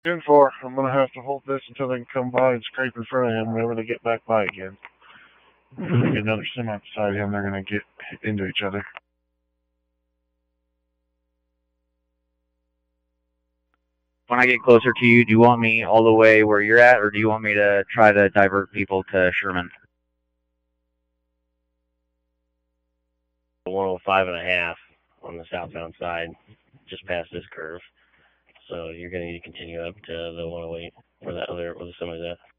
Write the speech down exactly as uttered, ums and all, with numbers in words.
ten four. I'm going to have to hold this until they can come by and scrape in front of him whenever they get back by again. If they get another semi beside him, they're going to get into each other. When I get closer to you, do you want me all the way where you're at, or do you want me to try to divert people to Sherman? one oh five and a half on the southbound side, just past this curve. So you're going to need to continue up to the one oh eight for that other, where the semi's at.